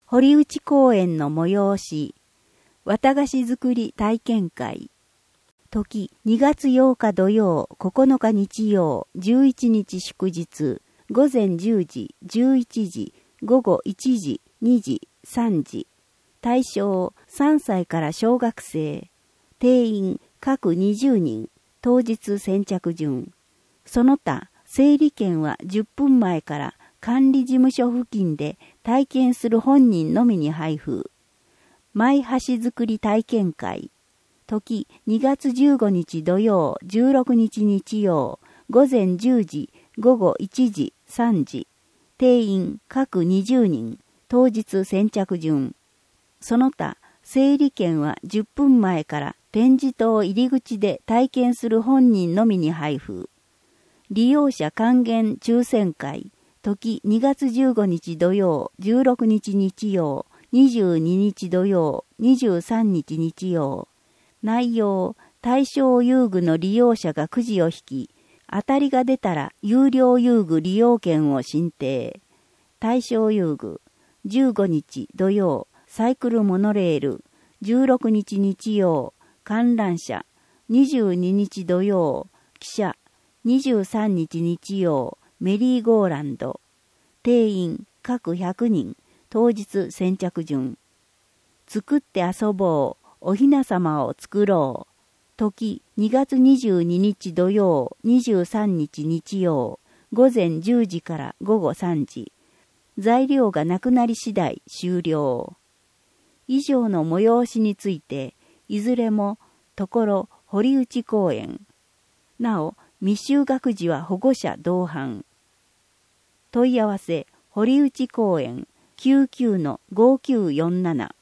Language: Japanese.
堀内公園の催し、綿菓子作り体験会。時、2月8日土曜、9日日曜、11日祝日、午前10時、11時、午後1時、2時、3時。対象、3歳から小学生。定員、各20人。当日先着順。その他、整理券は10分前から管理事務所付近で体験する本人のみに配布。前橋作り体験会。時2月15日土曜、16日日曜、午前10時、午後1時、3時。定員各20人。当日先着順。その他、整理券は10分前から展示棟入り口で体験する本人のみに配布。利用者還元抽選会。時2月15日土曜、16日日曜、22日土曜、23日日曜。内容、対象遊具の利用者がくじを引き、当たりが出たら有料遊具利用券を申請。対象遊具、15日土曜、サイクルモノレール、16日日曜、観覧車、22日土曜、汽車、23日日曜、メリーゴーランド。定員各100人、当日先着順。作って遊ぼう、おひなさまを作ろう。時2月22日土曜、23日日曜、午前10時から午後3時。材料がなくなり次第終了。以上の催しについて、いずれも、ところ堀内公園。なお、未就学児は保護者同伴。問い合わせ、堀内公園 99-5947